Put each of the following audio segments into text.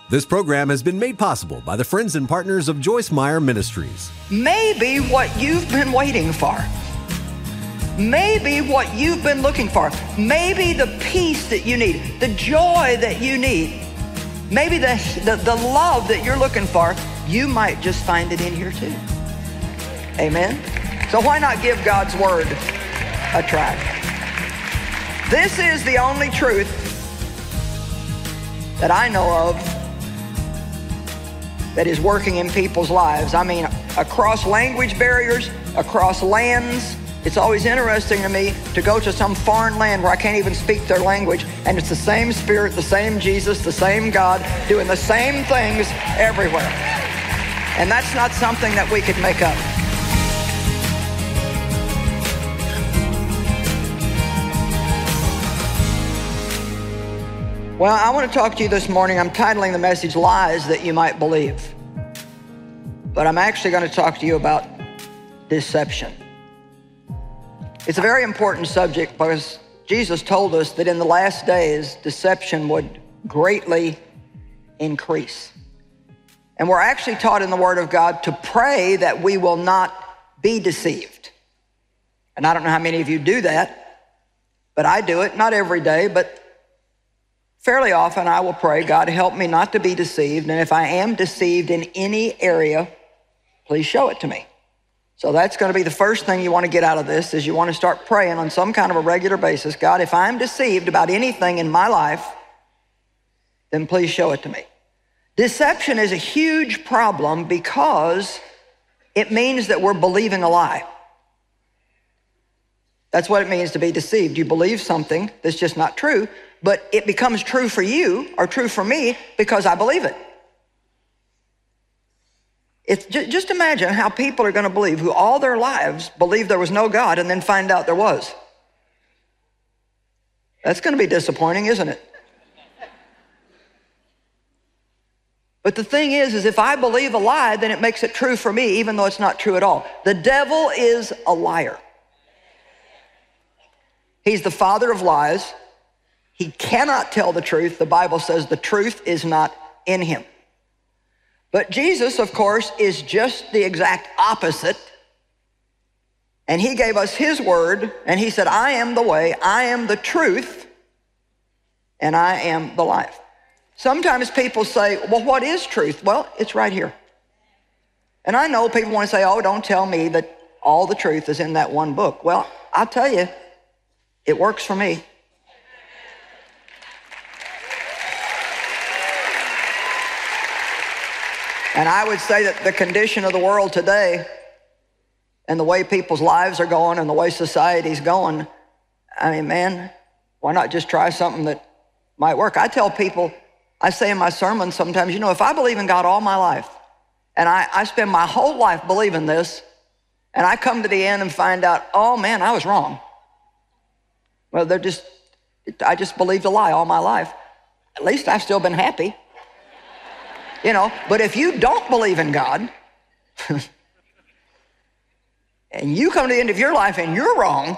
This program has been made possible by the friends and partners of Joyce Meyer Ministries. Maybe what you've been waiting for. Maybe what you've been looking for. Maybe the peace that you need, the joy that you need, maybe the love that you're looking for, you might just find it in here too. Amen? So why not give God's word a try? This is the only truth that I know of that is working in people's lives. I mean, across language barriers, across lands. It's always interesting to me to go to some foreign land where I can't even speak their language, and it's the same Spirit, the same Jesus, the same God, doing the same things everywhere. And that's not something that we could make up. Well, I want to talk to you this morning. I'm titling the message, Lies That You Might Believe. But I'm actually going to talk to you about deception. It's a very important subject because Jesus told us that in the last days, deception would greatly increase. And we're actually taught in the Word of God to pray that we will not be deceived. And I don't know how many of you do that, but I do it, not every day, but fairly often I will pray, God, help me not to be deceived. And if I am deceived in any area, please show it to me. So that's going to be the first thing you want to get out of this, is you want to start praying on some kind of a regular basis. God, if I'm deceived about anything in my life, then please show it to me. Deception is a huge problem because it means that we're believing a lie. That's what it means to be deceived. You believe something that's just not true, but it becomes true for you or true for me because I believe it. It's just imagine how people are going to believe who all their lives believed there was no God and then find out there was. That's going to be disappointing, isn't it? But the thing is if I believe a lie, then it makes it true for me, even though it's not true at all. The devil is a liar. He's the father of lies. He cannot tell the truth. The Bible says the truth is not in him. But Jesus, of course, is just the exact opposite. And he gave us his word, and he said, I am the way, I am the truth, and I am the life. Sometimes people say, well, what is truth? Well, it's right here. And I know people want to say, oh, don't tell me that all the truth is in that one book. Well, I'll tell you, it works for me. And I would say that the condition of the world today and the way people's lives are going and the way society's going, I mean, man, why not just try something that might work? I tell people, I say in my sermons sometimes, if I believe in God all my life and I spend my whole life believing this and I come to the end and find out, oh man, I was wrong. Well, I just believed a lie all my life. At least I've still been happy. But if you don't believe in God and you come to the end of your life and you're wrong,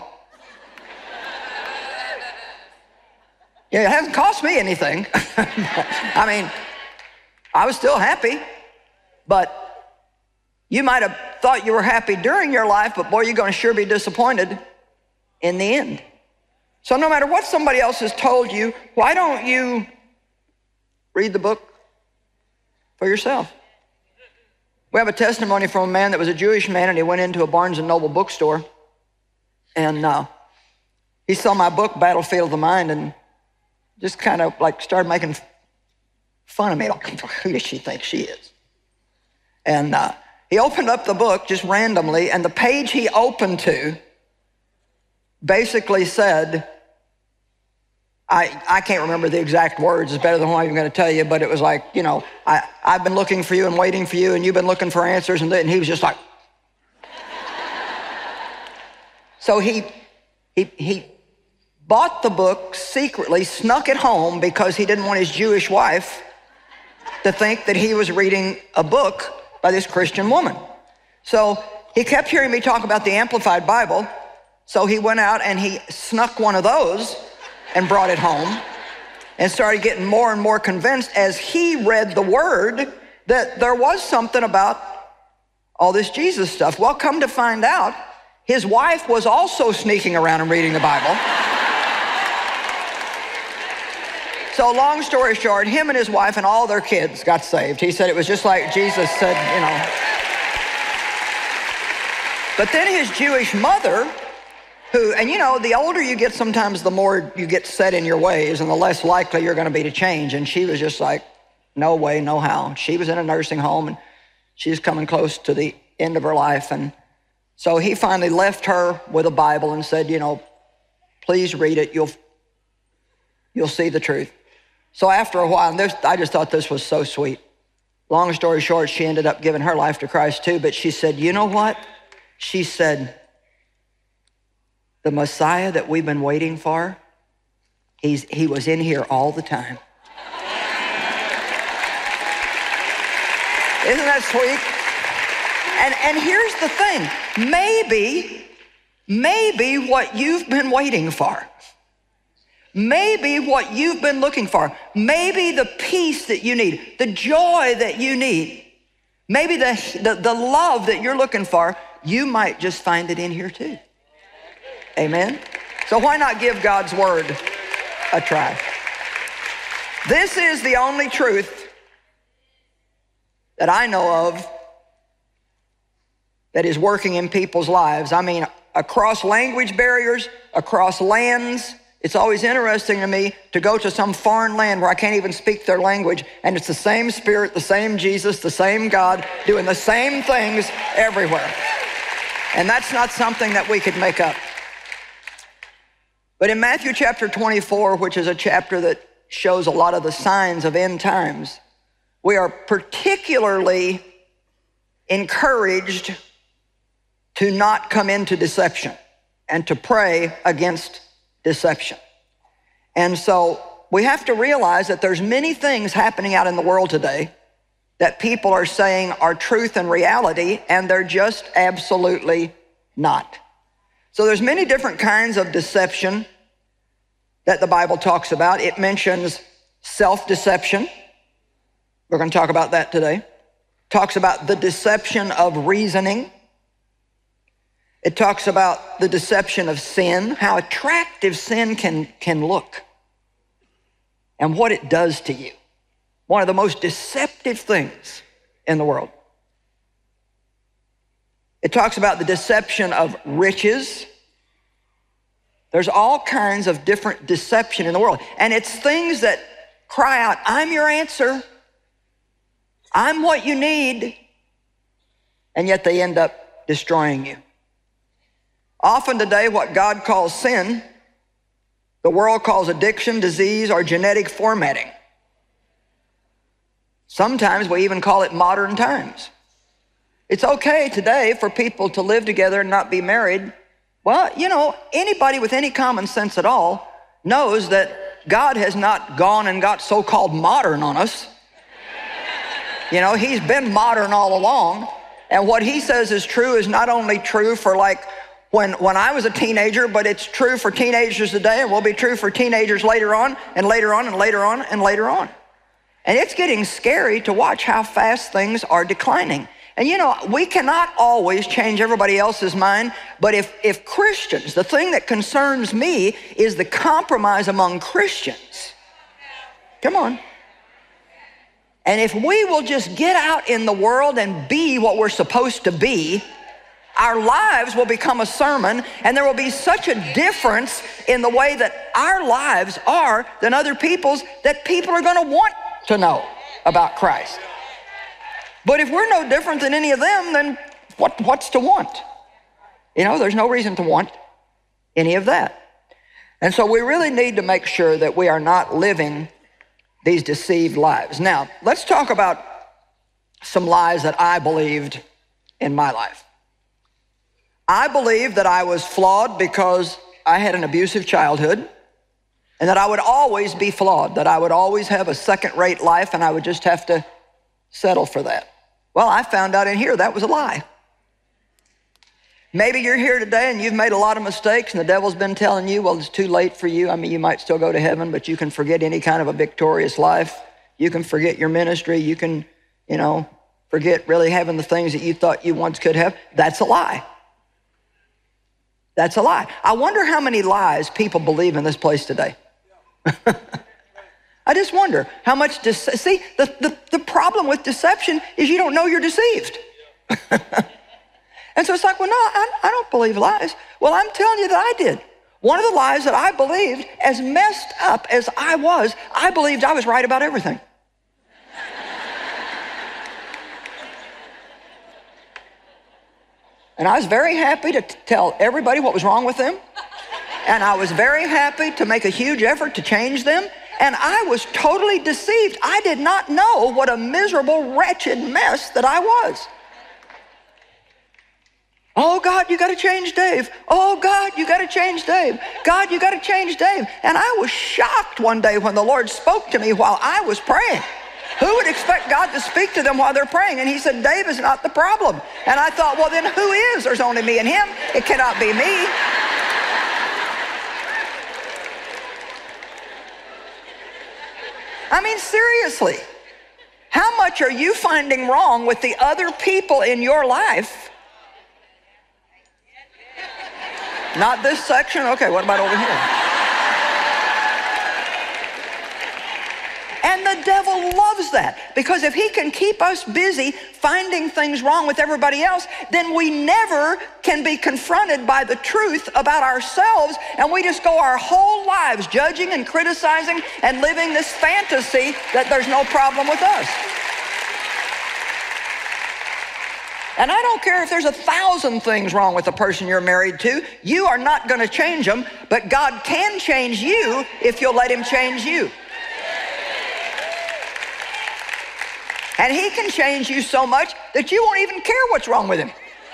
it hasn't cost me anything. I mean, I was still happy, but you might have thought you were happy during your life, but boy, you're going to sure be disappointed in the end. So no matter what somebody else has told you, why don't you read the book for yourself? We have a testimony from a man that was a Jewish man, and he went into a Barnes & Noble bookstore, and he saw my book, Battlefield of the Mind, and just kind of like started making fun of me. Like, who does she think she is? And he opened up the book just randomly, and the page he opened to basically said, I can't remember the exact words. It's better than what I'm going to tell you, but it was like, I've been looking for you and waiting for you, and you've been looking for answers, and he was just like. So he bought the book secretly, snuck it home because he didn't want his Jewish wife to think that he was reading a book by this Christian woman. So he kept hearing me talk about the Amplified Bible, so he went out and he snuck one of those and brought it home. and started getting more and more convinced as he read the word that there was something about all this Jesus stuff. Well, come to find out, his wife was also sneaking around and reading the Bible. So long story short, him and his wife and all their kids got saved. He said it was just like Jesus said, you know. But then his Jewish mother, who, and you know, the older you get, sometimes the more you get set in your ways and the less likely you're going to be to change. And she was just like, no way, no how. She was in a nursing home and she's coming close to the end of her life. And so he finally left her with a Bible and said, you know, please read it. You'll see the truth. So after a while, and I just thought this was so sweet. Long story short, she ended up giving her life to Christ too. But she said, you know what? She said, the Messiah that we've been waiting for, he was in here all the time. Isn't that sweet? And here's the thing. Maybe what you've been waiting for, maybe what you've been looking for, maybe the peace that you need, the joy that you need, maybe the love that you're looking for, you might just find it in here too. Amen? So why not give God's word a try? This is the only truth that I know of that is working in people's lives. I mean, across language barriers, across lands. It's always interesting to me to go to some foreign land where I can't even speak their language, and it's the same Spirit, the same Jesus, the same God, doing the same things everywhere. And that's not something that we could make up. But in Matthew chapter 24, which is a chapter that shows a lot of the signs of end times, we are particularly encouraged to not come into deception and to pray against deception. And so we have to realize that there's many things happening out in the world today that people are saying are truth and reality, and they're just absolutely not. So there's many different kinds of deception that the Bible talks about. It mentions self-deception. We're going to talk about that today. Talks about the deception of reasoning. It talks about the deception of sin, how attractive sin can look, and what it does to you. One of the most deceptive things in the world. It talks about the deception of riches. There's all kinds of different deception in the world. And it's things that cry out, I'm your answer. I'm what you need. And yet they end up destroying you. Often today, what God calls sin, the world calls addiction, disease, or genetic formatting. Sometimes we even call it modern times. It's okay today for people to live together and not be married. Well, you know, anybody with any common sense at all knows that God has not gone and got so-called modern on us. You know, he's been modern all along. And what he says is true is not only true for like when I was a teenager, but it's true for teenagers today, and will be true for teenagers later on, and later on, and later on, and later on. And it's getting scary to watch how fast things are declining. And you know, we cannot always change everybody else's mind, but if Christians, the thing that concerns me is the compromise among Christians. Come on. And if we will just get out in the world and be what we're supposed to be, our lives will become a sermon, and there will be such a difference in the way that our lives are than other people's that people are going to want to know about Christ. But if we're no different than any of them, then what's to want? You know, there's no reason to want any of that. And so we really need to make sure that we are not living these deceived lives. Now, let's talk about some lies that I believed in my life. I believed that I was flawed because I had an abusive childhood, and that I would always be flawed, that I would always have a second-rate life, and I would just have to settle for that. Well, I found out in here that was a lie. Maybe you're here today and you've made a lot of mistakes and the devil's been telling you, well, it's too late for you. I mean, you might still go to heaven, but you can forget any kind of a victorious life. You can forget your ministry. You can, forget really having the things that you thought you once could have. That's a lie. That's a lie. I wonder how many lies people believe in this place today. I just wonder how much, see, the problem with deception is you don't know you're deceived. And so it's like, well, no, I don't believe lies. Well, I'm telling you that I did. One of the lies that I believed, as messed up as I believed I was right about everything. And I was very happy to tell everybody what was wrong with them. And I was very happy to make a huge effort to change them. And I was totally deceived. I did not know what a miserable, wretched mess that I was. Oh, God, you got to change Dave. Oh, God, you got to change Dave. God, you got to change Dave. And I was shocked one day when the Lord spoke to me while I was praying. Who would expect God to speak to them while they're praying? And he said, Dave is not the problem. And I thought, well, then who is? There's only me and him. It cannot be me. I mean, seriously, how much are you finding wrong with the other people in your life? Not this section? Okay, what about over here? And the devil loves that, because if he can keep us busy finding things wrong with everybody else, then we never can be confronted by the truth about ourselves, and we just go our whole lives judging and criticizing and living this fantasy that there's no problem with us. And I don't care if there's 1,000 things wrong with the person you're married to, you are not going to change them, but God can change you if you'll let him change you. And he can change you so much that you won't even care what's wrong with him.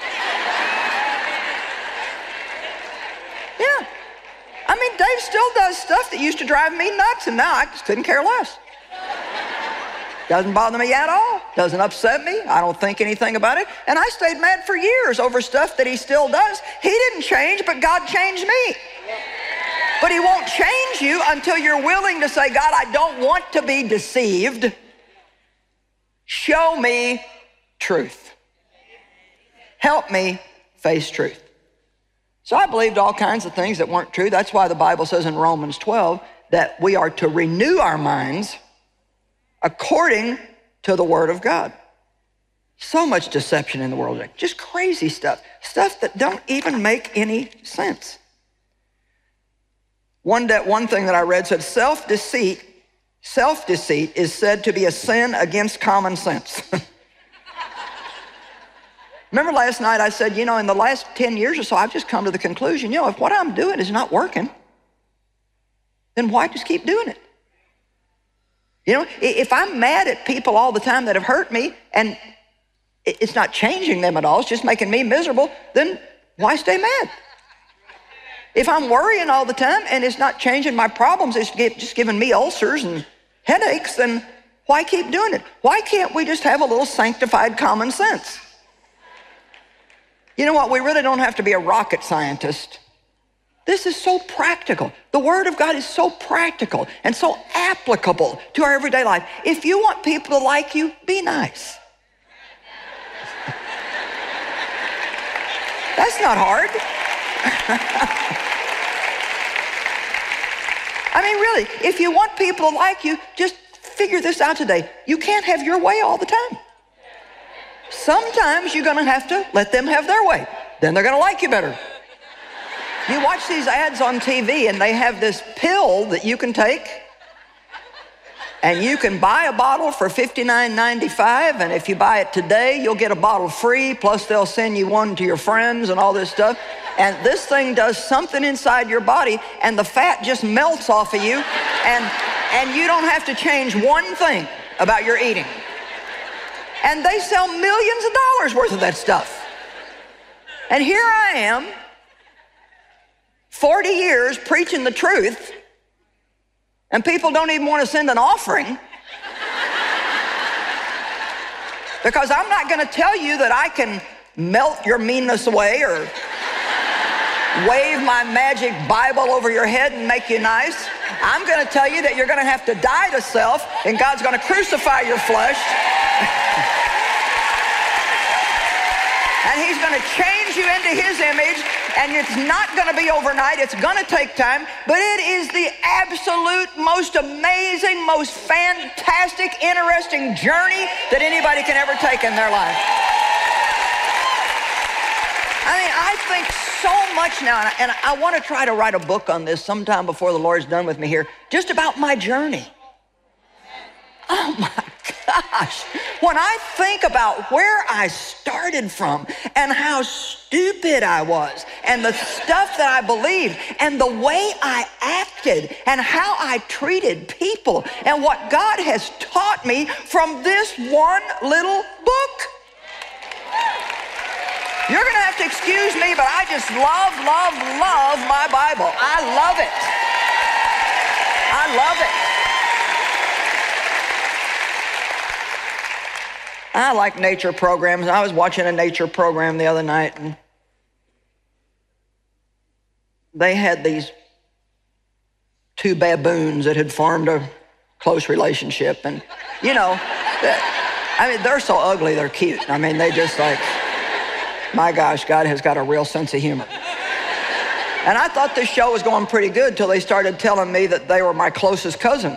Yeah. I mean, Dave still does stuff that used to drive me nuts, and now I just couldn't care less. Doesn't bother me at all. Doesn't upset me. I don't think anything about it. And I stayed mad for years over stuff that he still does. He didn't change, but God changed me. But he won't change you until you're willing to say, God, I don't want to be deceived. Show me truth. Help me face truth. So I believed all kinds of things that weren't true. That's why the Bible says in Romans 12 that we are to renew our minds according to the Word of God. So much deception in the world today. Just crazy stuff. Stuff that don't even make any sense. One thing that I read said self-deceit is said to be a sin against common sense. Remember last night I said, in the last 10 years or so, I've just come to the conclusion, if what I'm doing is not working, then why just keep doing it? If I'm mad at people all the time that have hurt me and it's not changing them at all, it's just making me miserable, then why stay mad? If I'm worrying all the time and it's not changing my problems, it's just giving me ulcers and headaches, then why keep doing it? Why can't we just have a little sanctified common sense? You know what? We really don't have to be a rocket scientist. This is so practical. The Word of God is so practical and so applicable to our everyday life. If you want people to like you, be nice. That's not hard. I mean, really, if you want people to like you, just figure this out today. You can't have your way all the time. Sometimes you're going to have to let them have their way. Then they're going to like you better. You watch these ads on TV, and they have this pill that you can take, and you can buy a bottle for $59.95, and if you buy it today, you'll get a bottle free, plus they'll send you one to your friends and all this stuff. And this thing does something inside your body, and the fat just melts off of you, and you don't have to change one thing about your eating. And they sell millions of dollars worth of that stuff. And here I am, 40 years preaching the truth, and people don't even want to send an offering because I'm not going to tell you that I can melt your meanness away or wave my magic Bible over your head and make you nice. I'm going to tell you that you're going to have to die to self, and God's going to crucify your flesh. And he's going to change you into his image, and it's not going to be overnight. It's going to take time, but it is the absolute most amazing, most fantastic, interesting journey that anybody can ever take in their life. I mean, I think so much now, and I want to try to write a book on this sometime before the Lord's done with me here, just about my journey. Oh my gosh. When I think about where I started from and how stupid I was and the stuff that I believed and the way I acted and how I treated people and what God has taught me from this one little book. You're going to have to excuse me, but I just love my Bible. I love it. I love it. I like nature programs. I was watching a nature program the other night, and they had these two baboons that had formed a close relationship. And, you know, I mean, they're so ugly, they're cute. I mean, they just like, my gosh, God has got a real sense of humor. And I thought this show was going pretty good till they started telling me that they were my closest cousin.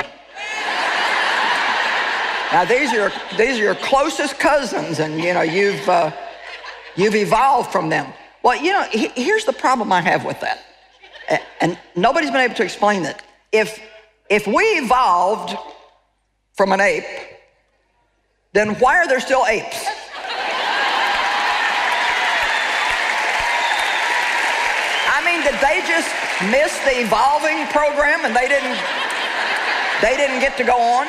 Now, these are your closest cousins, and, you know, you've evolved from them. Well, you know, here's the problem I have with that. And nobody's been able to explain it. If we evolved from an ape, then why are there still apes? I mean, did they just miss the evolving program and they didn't get to go on?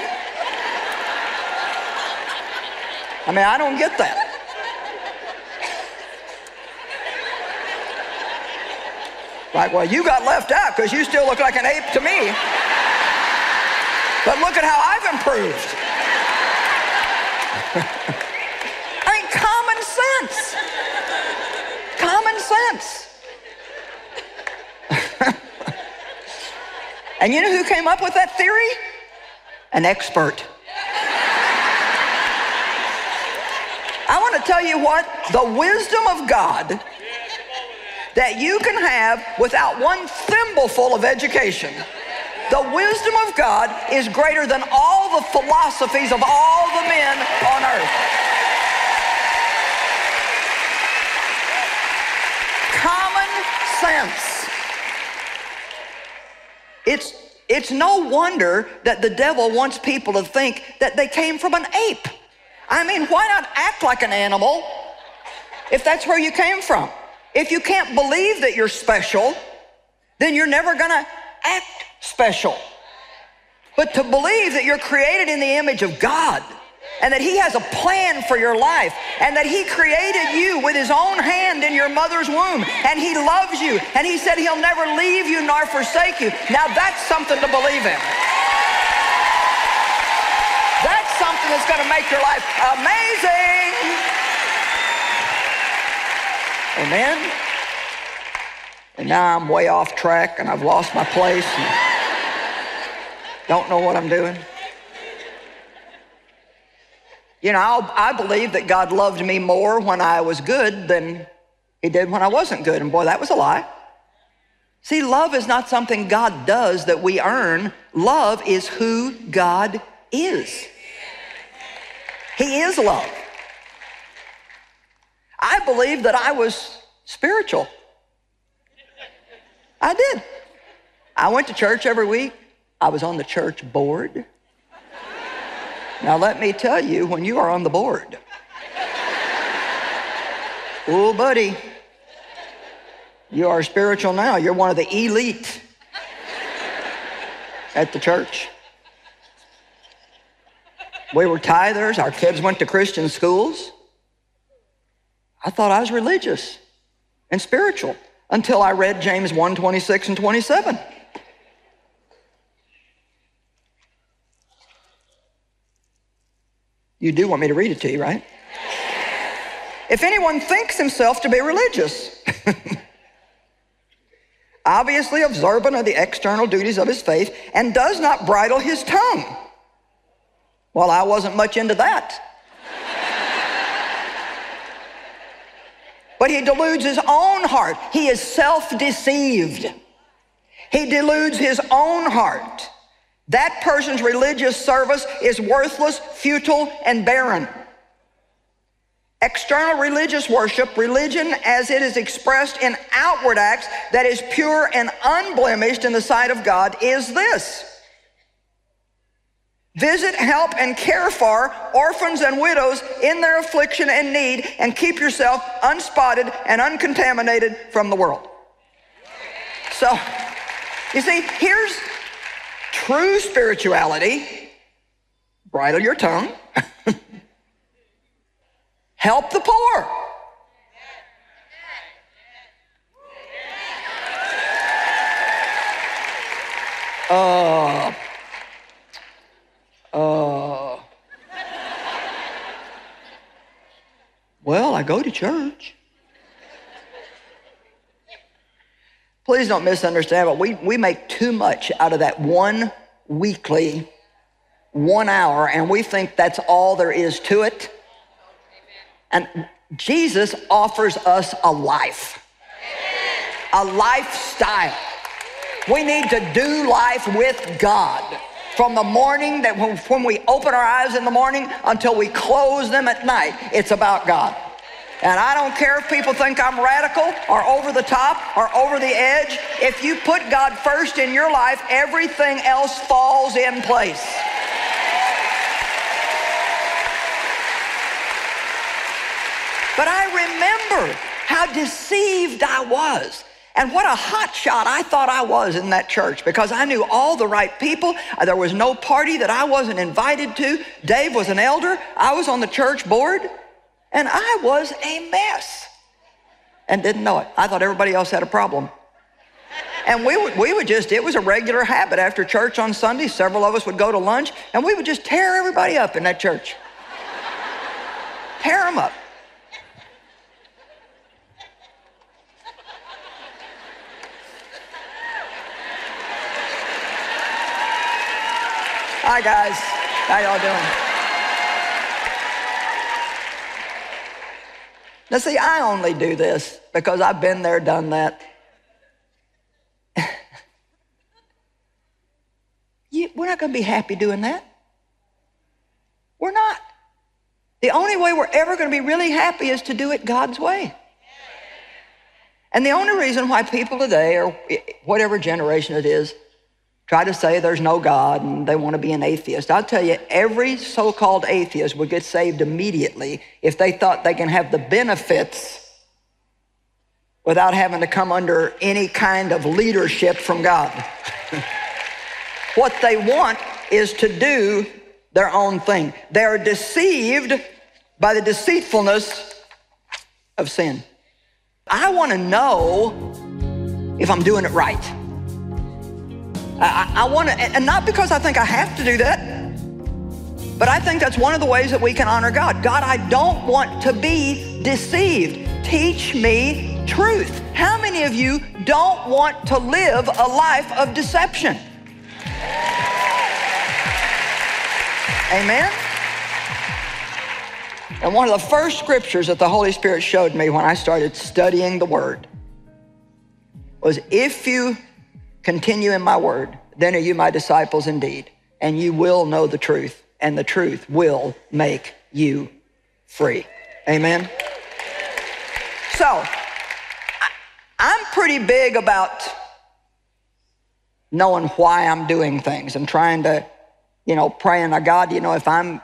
I mean, I don't get that. Like, well, you got left out because you still look like an ape to me. But look at how I've improved. I mean, common sense. Common sense. And you know who came up with that theory? An expert. I want to tell you what, the wisdom of God that you can have without one thimbleful of education, the wisdom of God is greater than all the philosophies of all the men on earth. Common sense. It's no wonder that the devil wants people to think that they came from an ape. I mean, why not act like an animal if that's where you came from? If you can't believe that you're special, then you're never gonna act special. But to believe that you're created in the image of God and that he has a plan for your life and that he created you with his own hand in your mother's womb and he loves you and he said he'll never leave you nor forsake you. Now that's something to believe in. That's something that's going to make your life amazing. Amen? And now I'm way off track and I've lost my place and don't know what I'm doing. You know, I believe that God loved me more when I was good than he did when I wasn't good. And boy, that was a lie. See, love is not something God does that we earn. Love is who God is. He is love. I believe that I was spiritual. I did. I went to church every week. I was on the church board. Now let me tell you, when you are on the board, oh buddy, you are spiritual now. You're one of the elite at the church. We were tithers. Our kids went to Christian schools. I thought I was religious and spiritual until I read James 1:26 and 27. You do want me to read it to you, right? If anyone thinks himself to be religious obviously observant of the external duties of his faith, and does not bridle his tongue. Well, I wasn't much into that. But he deludes his own heart. He is self-deceived. He deludes his own heart. That person's religious service is worthless, futile, and barren. External religious worship, religion as it is expressed in outward acts that is pure and unblemished in the sight of God, is this: visit, help, and care for orphans and widows in their affliction and need, and keep yourself unspotted and uncontaminated from the world. So, you see, here's true spirituality. Bridle your tongue. Help the poor. Well, I go to church. Please don't misunderstand, but we make too much out of that one weekly 1 hour, and we think that's all there is to it. And Jesus offers us a life, a lifestyle. We need to do life with God from the morning, that when we open our eyes in the morning until we close them at night. It's about God. And I don't care if people think I'm radical or over the top or over the edge. If you put God first in your life, everything else falls in place. But I remember how deceived I was and what a hot shot I thought I was in that church, because I knew all the right people. There was no party that I wasn't invited to. Dave was an elder. I was on the church board, and I was a mess and didn't know it. I thought everybody else had a problem. And we would just, it was a regular habit after church on Sunday. Several of us would go to lunch, and we would just tear everybody up in that church. Tear them up. Hi, guys. How y'all doing? Now, see, I only do this because I've been there, done that. We're not going to be happy doing that. We're not. The only way we're ever going to be really happy is to do it God's way. And the only reason why people today, or whatever generation it is, try to say there's no God and they want to be an atheist. I'll tell you, every so-called atheist would get saved immediately if they thought they can have the benefits without having to come under any kind of leadership from God. What they want is to do their own thing. They're deceived by the deceitfulness of sin. I want to know if I'm doing it right. I want to, and not because I think I have to do that, but I think that's one of the ways that we can honor God. God, I don't want to be deceived. Teach me truth. How many of you don't want to live a life of deception? Amen? And one of the first scriptures that the Holy Spirit showed me when I started studying the Word was, if you continue in my word, then are you my disciples indeed, and you will know the truth, and the truth will make you free. Amen? So, I'm pretty big about knowing why I'm doing things and trying to, praying to God, if I'm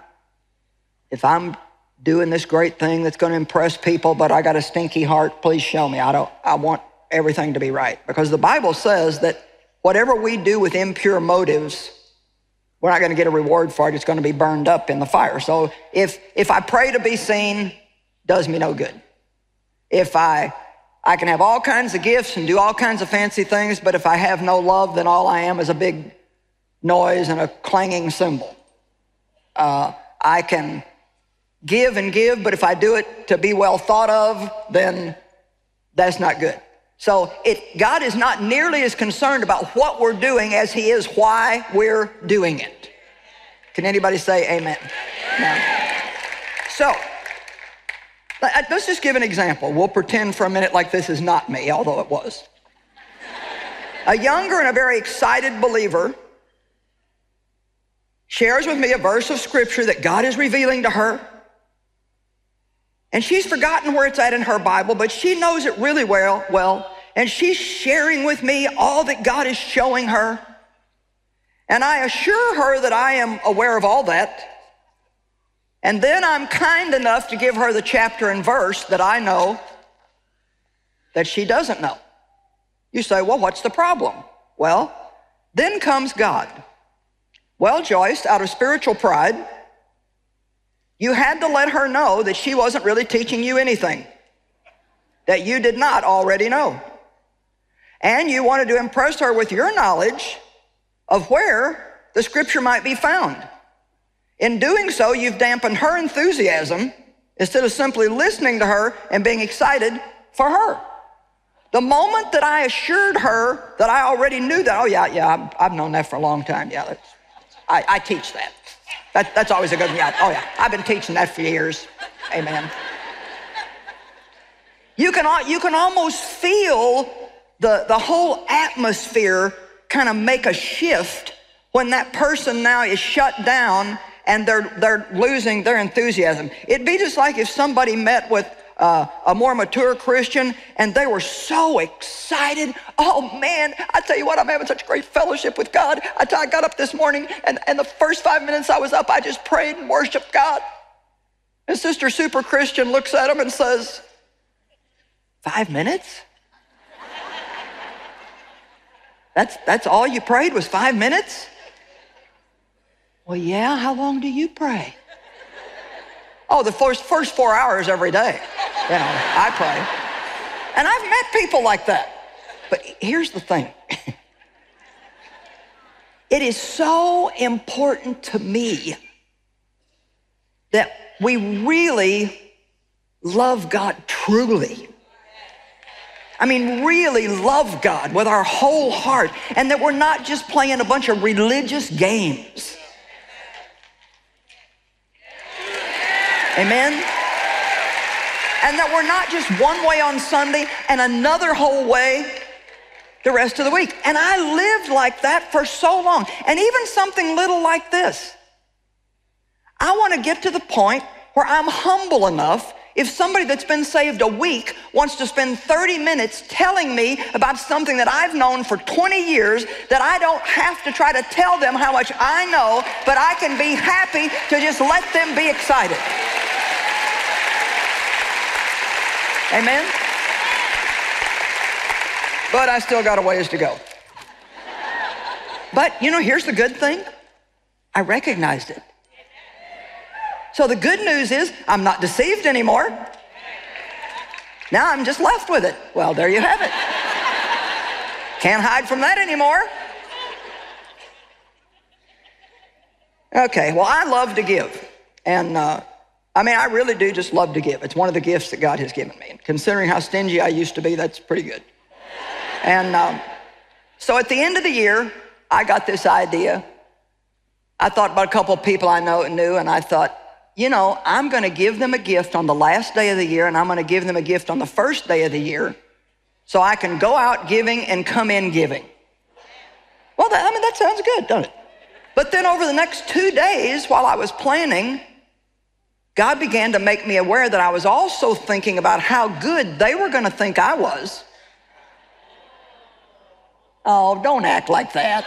doing this great thing that's going to impress people, but I got a stinky heart, please show me. I want everything to be right, because the Bible says that whatever we do with impure motives, we're not going to get a reward for it. It's going to be burned up in the fire. So if I pray to be seen, does me no good. If I can have all kinds of gifts and do all kinds of fancy things, but if I have no love, then all I am is a big noise and a clanging cymbal. I can give and give, but if I do it to be well thought of, then that's not good. So God is not nearly as concerned about what we're doing as he is why we're doing it. Can anybody say amen? No. So, let's just give an example. We'll pretend for a minute like this is not me, although it was. A younger and a very excited believer shares with me a verse of scripture that God is revealing to her. And she's forgotten where it's at in her Bible, but she knows it really well. And she's sharing with me all that God is showing her. And I assure her that I am aware of all that. And then I'm kind enough to give her the chapter and verse that I know that she doesn't know. You say, well, what's the problem? Well, then comes God. Well, Joyce, out of spiritual pride, you had to let her know that she wasn't really teaching you anything that you did not already know. And you wanted to impress her with your knowledge of where the scripture might be found. In doing so, you've dampened her enthusiasm instead of simply listening to her and being excited for her. The moment that I assured her that I already knew that, oh yeah, I've known that for a long time. Yeah, I teach that. That's always a good one. Yeah, oh yeah, I've been teaching that for years. Amen. You can almost feel the whole atmosphere kind of make a shift when that person now is shut down and they're losing their enthusiasm. It'd be just like if somebody met with a more mature Christian and they were so excited. Oh man, I tell you what, I'm having such great fellowship with God. I got up this morning and the first 5 minutes I was up, I just prayed and worshiped God. And Sister Super Christian looks at him and says, 5 minutes? That's all you prayed was 5 minutes? Well, yeah, how long do you pray? Oh, the first 4 hours every day. You know, I pray. And I've met people like that. But here's the thing. It is so important to me that we really love God truly. I mean, really love God with our whole heart, and that we're not just playing a bunch of religious games. Amen? And that we're not just one way on Sunday and another whole way the rest of the week. And I lived like that for so long. And even something little like this. I want to get to the point where I'm humble enough if somebody that's been saved a week wants to spend 30 minutes telling me about something that I've known for 20 years, that I don't have to try to tell them how much I know, but I can be happy to just let them be excited. Amen? But I still got a ways to go. But, you know, here's the good thing. I recognized it. So the good news is I'm not deceived anymore. Now I'm just left with it. Well, there you have it. Can't hide from that anymore. Okay, well, I love to give. And I really do just love to give. It's one of the gifts that God has given me. And considering how stingy I used to be, that's pretty good. And so at the end of the year, I got this idea. I thought about a couple of people I knew, and I thought, you know, I'm going to give them a gift on the last day of the year, and I'm going to give them a gift on the first day of the year, so I can go out giving and come in giving. Well, that sounds good, doesn't it? But then over the next 2 days, while I was planning, God began to make me aware that I was also thinking about how good they were going to think I was. Oh, don't act like that.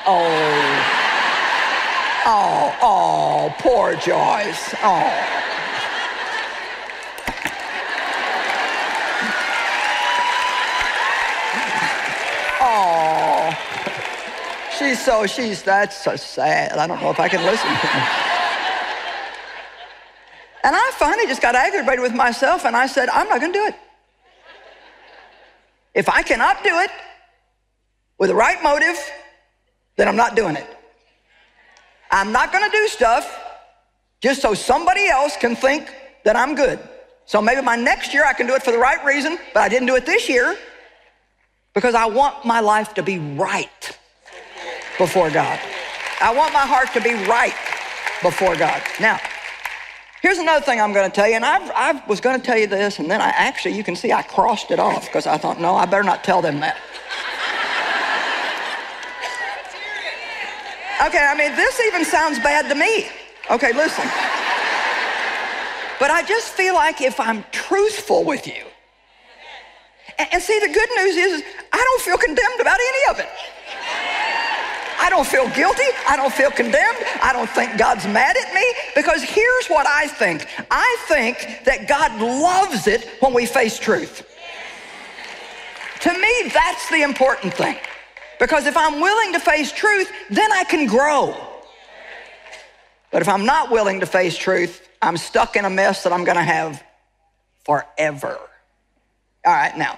Oh, poor Joyce. That's so sad. I don't know if I can listen. And I finally just got aggravated with myself, and I said, I'm not going to do it. If I cannot do it with the right motive, then I'm not doing it. I'm not going to do stuff just so somebody else can think that I'm good. So maybe my next year I can do it for the right reason, but I didn't do it this year. because I want my life to be right before God. I want my heart to be right before God. Now, here's another thing I'm going to tell you, and I was going to tell you this, and then you can see I crossed it off because I thought, no, I better not tell them that. Okay, I mean, this even sounds bad to me. Okay, listen. But I just feel like if I'm truthful with you, and see, the good news is I don't feel condemned about any of it. I don't feel guilty. I don't feel condemned. I don't think God's mad at me, because here's what I think. I think that God loves it when we face truth. To me, that's the important thing, because if I'm willing to face truth, then I can grow. But if I'm not willing to face truth, I'm stuck in a mess that I'm going to have forever. All right, now.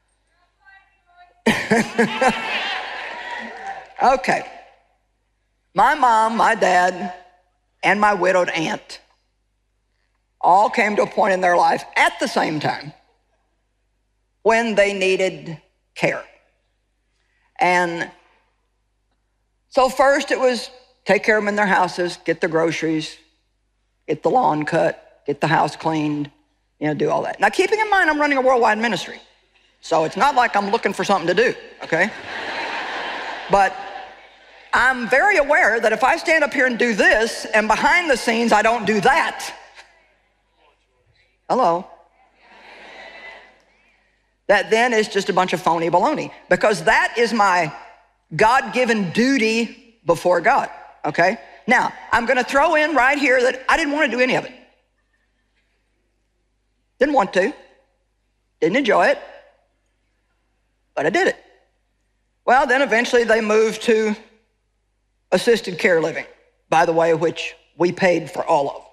Okay. My mom, my dad, and my widowed aunt all came to a point in their life at the same time when they needed care. And so first it was take care of them in their houses, get the groceries, get the lawn cut, get the house cleaned, do all that. Now, keeping in mind I'm running a worldwide ministry, so it's not like I'm looking for something to do, okay? But I'm very aware that if I stand up here and do this, and behind the scenes I don't do that, hello, that then is just a bunch of phony baloney, because that is my God-given duty before God, okay? Now, I'm gonna throw in right here that I didn't want to do any of it. Didn't want to, didn't enjoy it, but I did it. Well, then eventually they moved to assisted care living, by the way, which we paid for all of.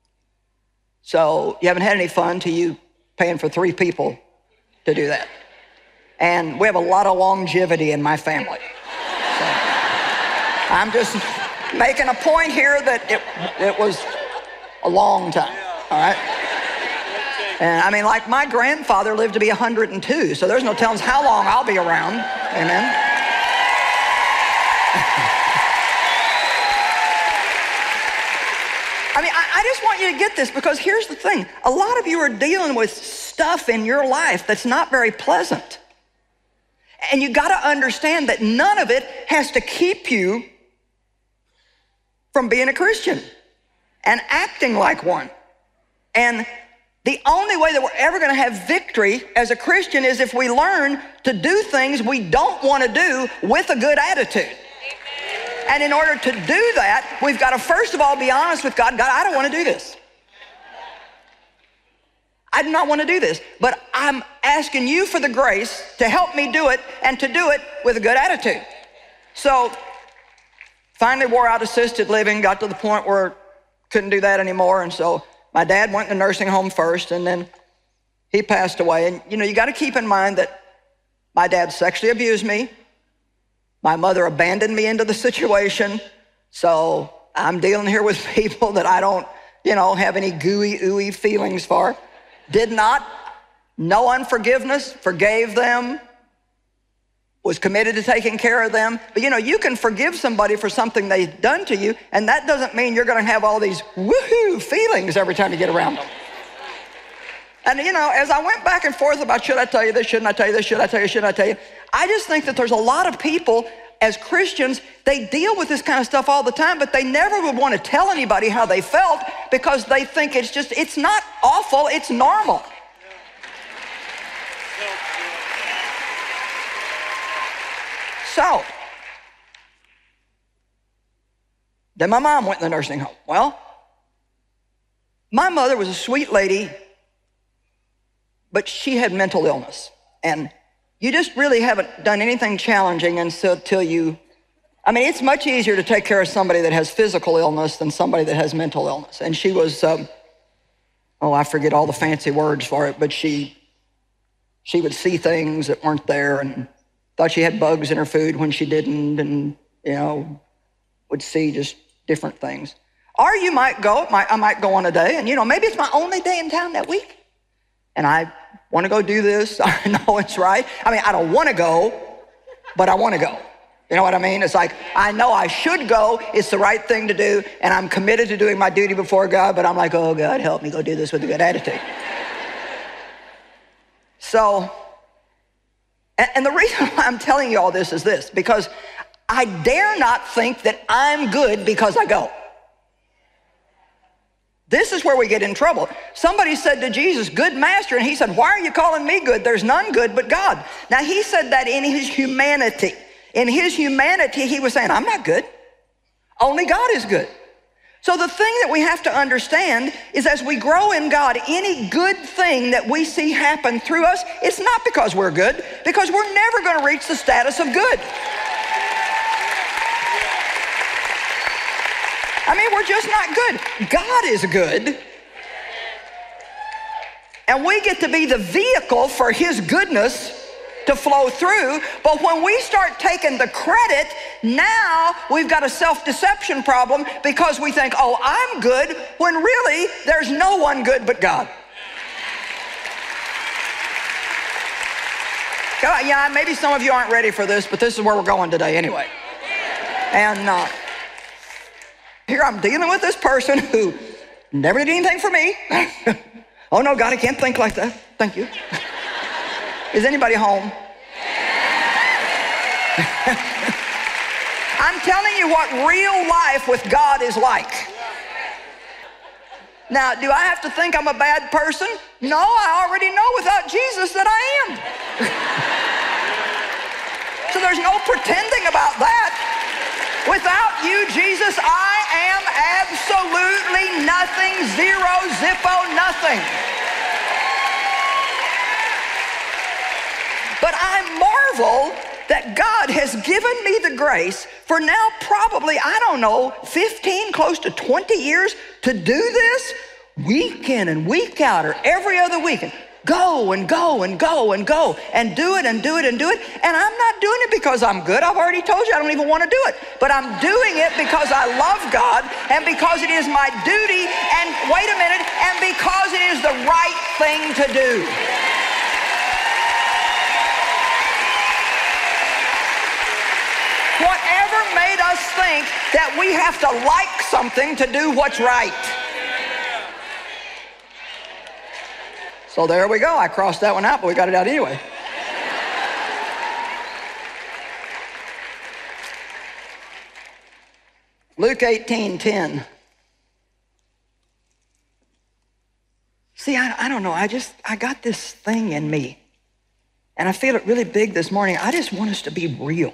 So you haven't had any fun till you paying for 3 people to do that. And we have a lot of longevity in my family. So I'm just making a point here that it was a long time, all right? And I mean, like my grandfather lived to be 102, so there's no telling how long I'll be around, amen? I mean, I just want you to get this, because here's the thing. A lot of you are dealing with stuff in your life that's not very pleasant. And you got to understand that none of it has to keep you from being a Christian and acting like one. And the only way that we're ever going to have victory as a Christian is if we learn to do things we don't want to do with a good attitude. And in order to do that, we've got to first of all be honest with God. God, I don't want to do this. I do not want to do this, but I'm asking you for the grace to help me do it, and to do it with a good attitude. So finally wore out assisted living, got to the point where couldn't do that anymore. And so my dad went in the nursing home first, and then he passed away. And you got to keep in mind that my dad sexually abused me. My mother abandoned me into the situation. So I'm dealing here with people that I don't, have any gooey, ooey feelings for. Did not, no unforgiveness, forgave them, was committed to taking care of them. But you can forgive somebody for something they've done to you, and that doesn't mean you're gonna have all these woohoo feelings every time you get around them. And as I went back and forth about should I tell you this, shouldn't I tell you this, should I tell you, shouldn't I tell you, I just think that there's a lot of people as Christians, they deal with this kind of stuff all the time, but they never would want to tell anybody how they felt, because they think it's not awful, it's normal. So, then my mom went in the nursing home. Well, my mother was a sweet lady, but she had mental illness. And you just really haven't done anything challenging until you, it's much easier to take care of somebody that has physical illness than somebody that has mental illness. And she was, I forget all the fancy words for it, but she would see things that weren't there, and thought she had bugs in her food when she didn't, and, would see just different things. Or I might go on a day, and maybe it's my only day in town that week. And I Want to go do this? I know it's right. I mean, I don't want to go, but I want to go. You know what I mean? It's like, I know I should go. It's the right thing to do, and I'm committed to doing my duty before God, but I'm like, oh, God, help me go do this with a good attitude. So, and the reason why I'm telling you all this is this, because I dare not think that I'm good because I go. This is where we get in trouble. Somebody said to Jesus, good master, and he said, why are you calling me good? There's none good but God. Now, he said that in his humanity. In his humanity, he was saying, I'm not good. Only God is good. So the thing that we have to understand is as we grow in God, any good thing that we see happen through us, it's not because we're good, because we're never going to reach the status of good. I mean, we're just not good. God is good. And we get to be the vehicle for his goodness to flow through. But when we start taking the credit, now we've got a self-deception problem because we think, oh, I'm good, when really there's no one good but God. Yeah, maybe some of you aren't ready for this, but this is where we're going today anyway. And here I'm dealing with this person who never did anything for me. Oh no, God, I can't think like that. Thank you. Is anybody home? I'm telling you what real life with God is like. Now, do I have to think I'm a bad person? No, I already know without Jesus that I am. So there's no pretending about that. Without you, Jesus, I am absolutely nothing, zero, zippo, nothing. But I marvel that God has given me the grace for now probably, I don't know, 15, close to 20 years to do this week in and week out or every other weekend. Go and go and go and go and do it and do it and do it. And I'm not doing it because I'm good. I've already told you I don't even want to do it. But I'm doing it because I love God and because it is my duty and, wait a minute, and because it is the right thing to do. Whatever made us think that we have to like something to do what's right? So there we go. I crossed that one out, but we got it out anyway. Luke 18:10. See, I don't know. I got this thing in me, and I feel it really big this morning. I just want us to be real.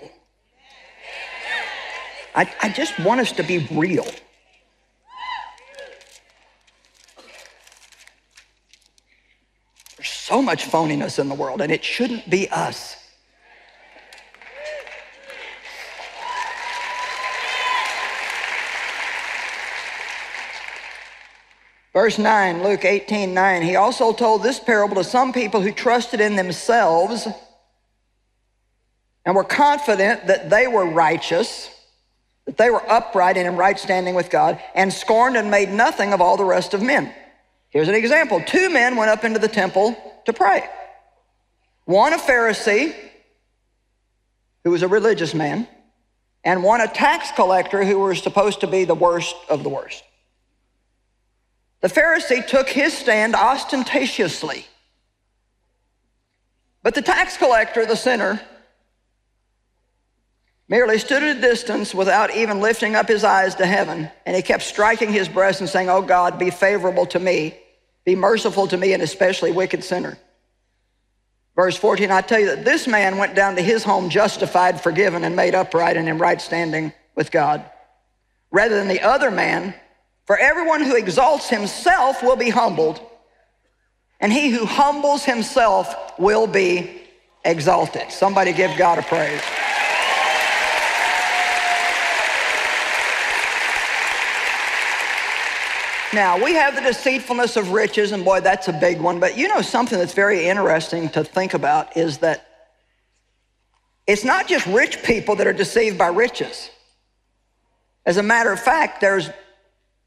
I just want us to be real. There's so much phoniness in the world, and it shouldn't be us. Verse 9, Luke 18:9, he also told this parable to some people who trusted in themselves and were confident that they were righteous, that they were upright and in right standing with God, and scorned and made nothing of all the rest of men. Here's an example. 2 men went up into the temple to pray. One a Pharisee, who was a religious man, and one a tax collector who was supposed to be the worst of the worst. The Pharisee took his stand ostentatiously, but the tax collector, the sinner, merely stood at a distance without even lifting up his eyes to heaven, and he kept striking his breast and saying, oh God, be favorable to me, be merciful to me, and especially wicked sinner. Verse 14, I tell you that this man went down to his home justified, forgiven, and made upright and in right standing with God, rather than the other man. For everyone who exalts himself will be humbled, and he who humbles himself will be exalted. Somebody give God a praise. Now, we have the deceitfulness of riches, and boy, that's a big one. But you know something that's very interesting to think about is that it's not just rich people that are deceived by riches. As a matter of fact, there's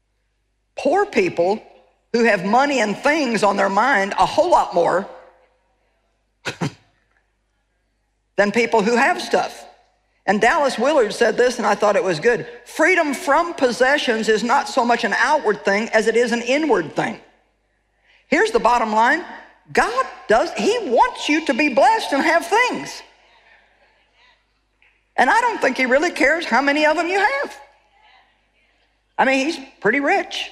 poor people who have money and things on their mind a whole lot more than people who have stuff. And Dallas Willard said this, and I thought it was good. Freedom from possessions is not so much an outward thing as it is an inward thing. Here's the bottom line. He wants you to be blessed and have things. And I don't think he really cares how many of them you have. I mean, he's pretty rich.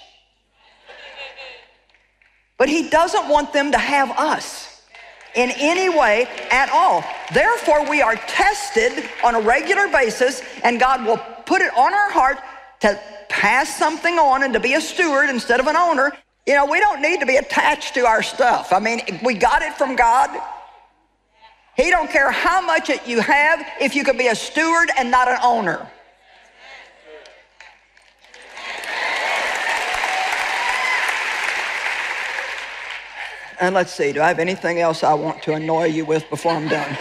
But he doesn't want them to have us in any way at all. Therefore, we are tested on a regular basis, and God will put it on our heart to pass something on and to be a steward instead of an owner. You know, we don't need to be attached to our stuff. I mean, we got it from God. He don't care how much you have if you could be a steward and not an owner. And let's see, do I have anything else I want to annoy you with before I'm done?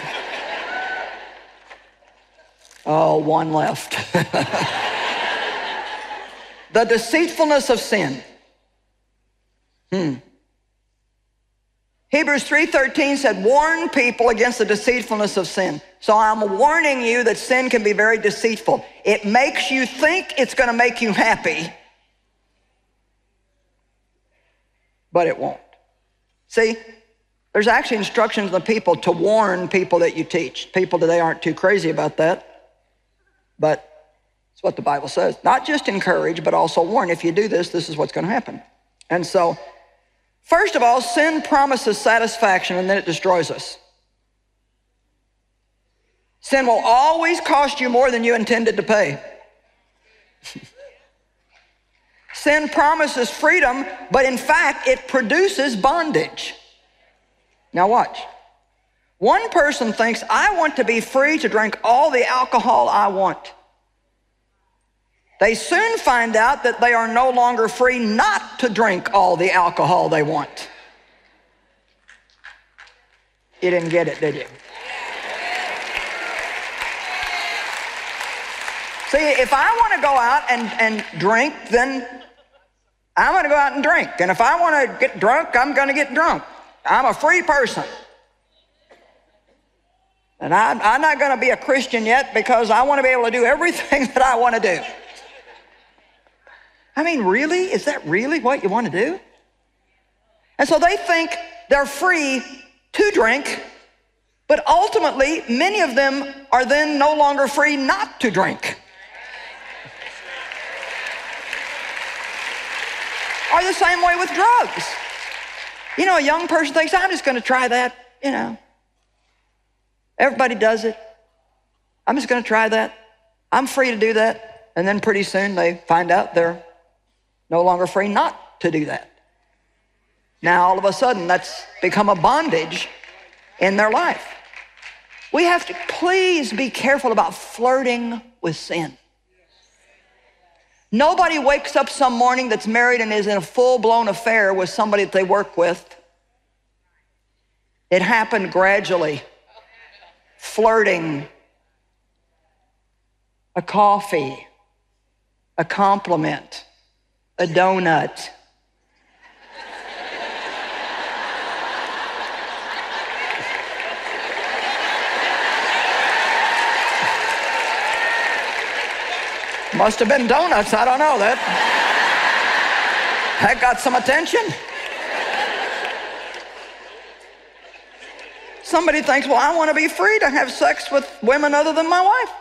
Oh, one left. The deceitfulness of sin. Hebrews 3:13 said, warn people against the deceitfulness of sin. So I'm warning you that sin can be very deceitful. It makes you think it's going to make you happy, but it won't. See, there's actually instructions in the people to warn people that you teach. People today aren't too crazy about that, but it's what the Bible says. Not just encourage, but also warn. If you do this, this is what's going to happen. And so, first of all, sin promises satisfaction and then it destroys us. Sin will always cost you more than you intended to pay. Sin promises freedom, but in fact, it produces bondage. Now watch. One person thinks, I want to be free to drink all the alcohol I want. They soon find out that they are no longer free not to drink all the alcohol they want. You didn't get it, did you? See, if I want to go out and drink, then I'm going to go out and drink. And if I want to get drunk, I'm going to get drunk. I'm a free person. And I'm not going to be a Christian yet because I want to be able to do everything that I want to do. I mean, really? Is that really what you want to do? And so they think they're free to drink, but ultimately, many of them are then no longer free not to drink. Or the same way with drugs. You know, a young person thinks, I'm just going to try that, you know. Everybody does it. I'm just going to try that. I'm free to do that. And then pretty soon they find out they're no longer free not to do that. Now, all of a sudden, that's become a bondage in their life. We have to please be careful about flirting with sin. Nobody wakes up some morning that's married and is in a full-blown affair with somebody that they work with. It happened gradually. Flirting, a coffee, a compliment, a donut. Must have been donuts, I don't know. That got some attention. Somebody thinks, well, I want to be free to have sex with women other than my wife.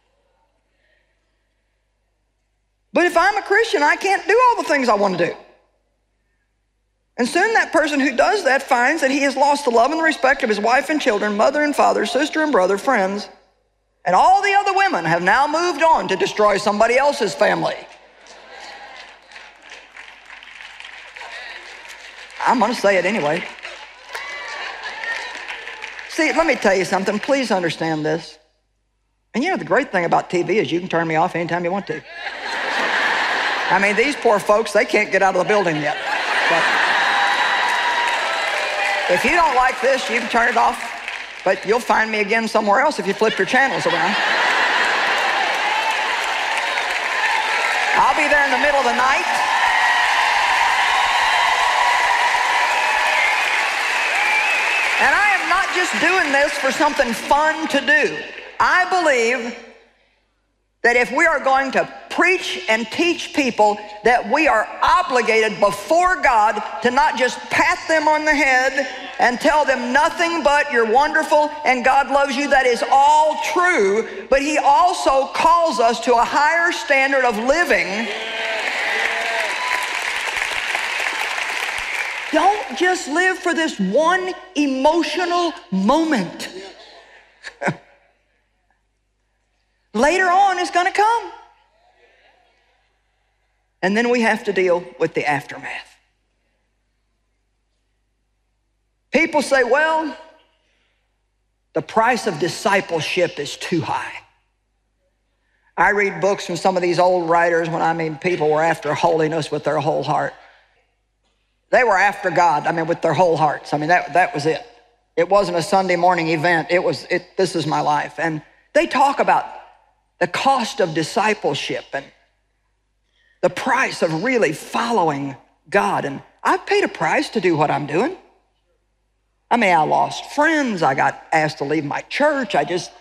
But if I'm a Christian, I can't do all the things I want to do. And soon that person who does that finds that he has lost the love and the respect of his wife and children, mother and father, sister and brother, friends, and all the other women have now moved on to destroy somebody else's family. I'm going to say it anyway. See, let me tell you something. Please understand this. And you know, the great thing about TV is you can turn me off anytime you want to. I mean, these poor folks, they can't get out of the building yet. But if you don't like this, you can turn it off. But you'll find me again somewhere else if you flip your channels around. I'll be there in the middle of the night. And I am not not just doing this for something fun to do. I believe that if we are going to preach and teach people, that we are obligated before God to not just pat them on the head and tell them nothing but you're wonderful and God loves you. That is all true, but he also calls us to a higher standard of living. Don't just live for this one emotional moment. Later on, it's going to come. And then we have to deal with the aftermath. People say, well, the price of discipleship is too high. I read books from some of these old writers when people were after holiness with their whole heart. They were after God, with their whole hearts. That was it. It wasn't a Sunday morning event. This is my life. And they talk about the cost of discipleship and the price of really following God. And I've paid a price to do what I'm doing. I lost friends. I got asked to leave my church. I don't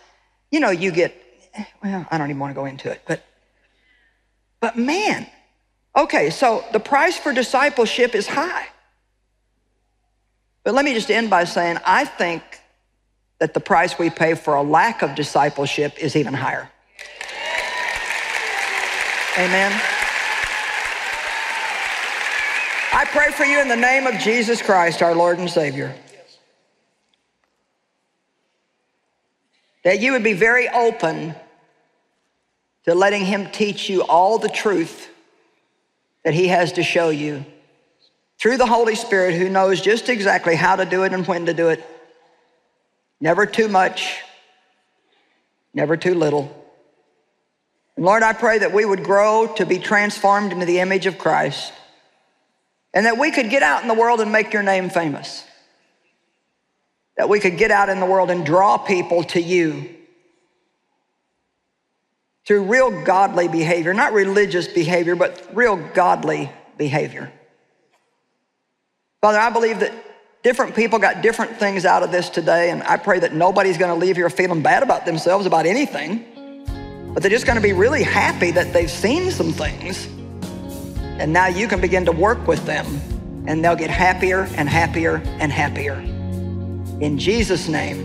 even want to go into it. But man, okay, so the price for discipleship is high. But let me just end by saying, I think that the price we pay for a lack of discipleship is even higher. Amen. I pray for you in the name of Jesus Christ, our Lord and Savior, that you would be very open to letting him teach you all the truth that he has to show you through the Holy Spirit, who knows just exactly how to do it and when to do it. Never too much, never too little. And Lord, I pray that we would grow to be transformed into the image of Christ, and that we could get out in the world and make your name famous. That we could get out in the world and draw people to you through real godly behavior, not religious behavior, but real godly behavior. Father, I believe that different people got different things out of this today, and I pray that nobody's going to leave here feeling bad about themselves about anything, but they're just going to be really happy that they've seen some things, and now you can begin to work with them, and they'll get happier and happier and happier. In Jesus' name,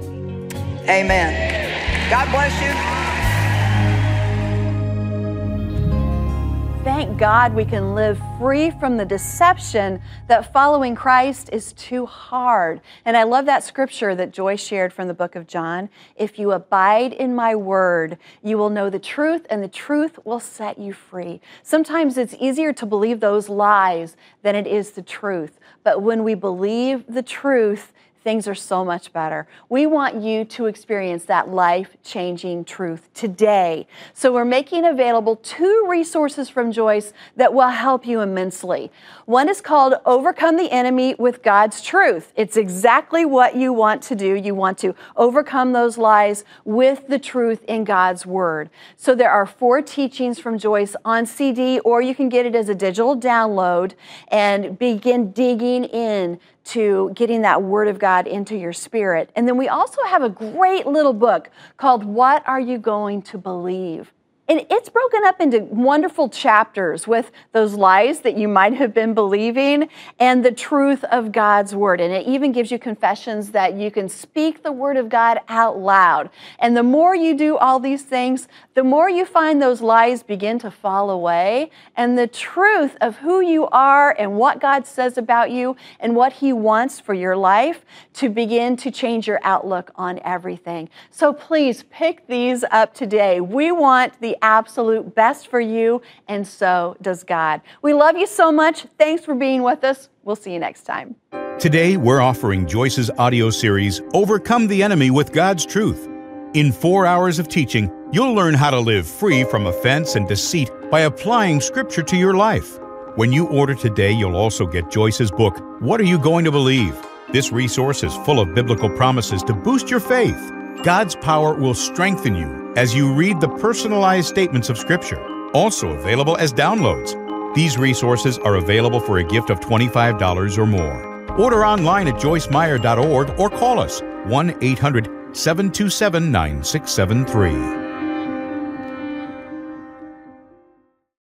amen. God bless you. Thank God we can live free from the deception that following Christ is too hard. And I love that scripture that Joy shared from the book of John. If you abide in my word, you will know the truth, and the truth will set you free. Sometimes it's easier to believe those lies than it is the truth. But when we believe the truth, things are so much better. We want you to experience that life-changing truth today. So we're making available 2 resources from Joyce that will help you immensely. One is called Overcome the Enemy with God's Truth. It's exactly what you want to do. You want to overcome those lies with the truth in God's Word. So there are 4 teachings from Joyce on CD, or you can get it as a digital download and begin digging in to getting that Word of God into your spirit. And then we also have a great little book called What Are You Going to Believe? And it's broken up into wonderful chapters with those lies that you might have been believing and the truth of God's Word. And it even gives you confessions that you can speak the Word of God out loud. And the more you do all these things, the more you find those lies begin to fall away, and the truth of who you are and what God says about you and what He wants for your life to begin to change your outlook on everything. So please pick these up today. We want the absolute best for you, and so does God. We love you so much. Thanks for being with us. We'll see you next time. Today, we're offering Joyce's audio series, Overcome the Enemy with God's Truth. In 4 hours of teaching, you'll learn how to live free from offense and deceit by applying Scripture to your life. When you order today, you'll also get Joyce's book, What Are You Going to Believe? This resource is full of biblical promises to boost your faith. God's power will strengthen you as you read the personalized statements of Scripture, also available as downloads. These resources are available for a gift of $25 or more. Order online at joycemeyer.org or call us 1-800-727-9673.